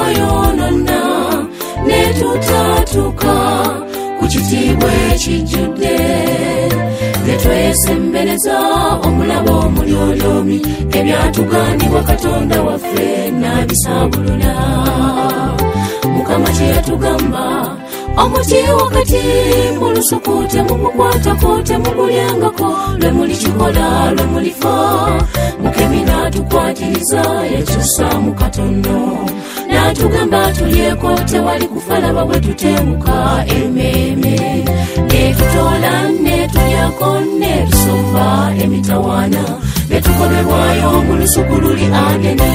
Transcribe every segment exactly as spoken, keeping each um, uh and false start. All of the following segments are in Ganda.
twayonona ne tutatuka ku kitiibwa ekijjudde ne twesembereza omulabo omulyolyomi ebyatugambibwa Katonda waffe n'abisaabulula. Mukama kye yatugamba omuti wakati mu lusuku temugukwatako temugulyangako lwe mulikikola lwe mulifa. Mukemi n'atukwatiriza yakyusa mu katondo n'atugamba tulyeko tewali kufalaba bwe tutemuka emmeeme ne tutoola ne tulyako ne tusomba emitawaana ne tukobebwayo mu lusuku luli Adeni.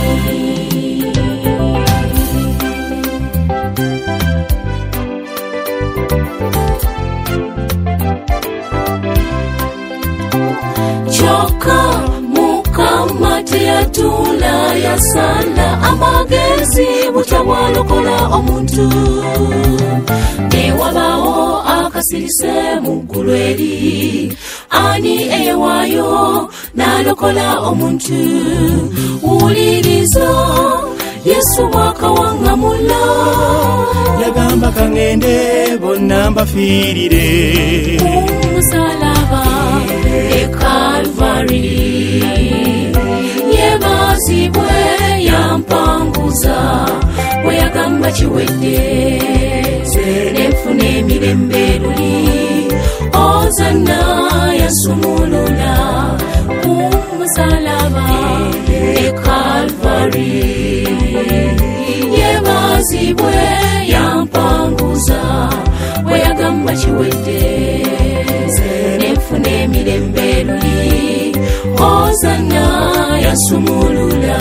Kyokka Mukama teyatula yasala amagezi butya bwalokola omuntu. Ne wabaawo akasirise mu ggulu eri ani eyawaayo n'alokola omuntu. Wuliriza Yesu bw'akawangamula yagamba kangende bonna mbafiirire musalaba e Kalvari. Yebaazibwe yampanguza bwe yagamba kiwedde nenfuna emirembe luli. Ozanna yasumulula ku musalaba e Kalvari. Yebaazibwe yampanguza bwe yagamba kiwedde nenfuna emirembe luli. Ozanna yasumulula.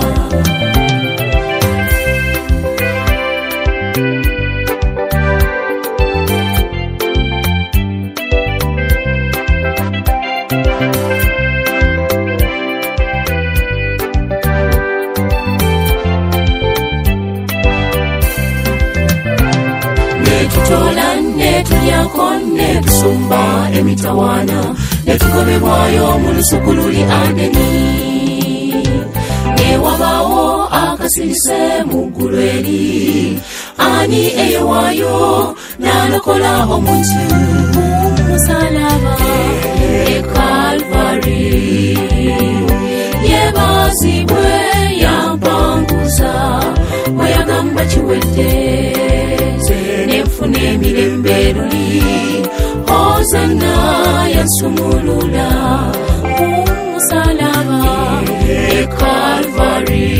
Tutoola ne tulyako ne tusumba emitawaana ne tukobebwayo mu lusuku luli Adeni. Ne wabaawo akasirise mu ggulu eri ani eyawaayo n'alokola omuntu. Musalaba e Kalvari. Yebaazibwe yampanguza bwe yagamba kiwedde nenfuna emirembe luli. Ozanna yansumulula ku musalaba e Kalvari.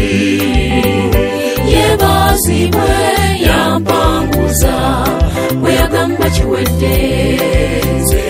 Yebaazibwe yampanguza bwe yagamba kiwedde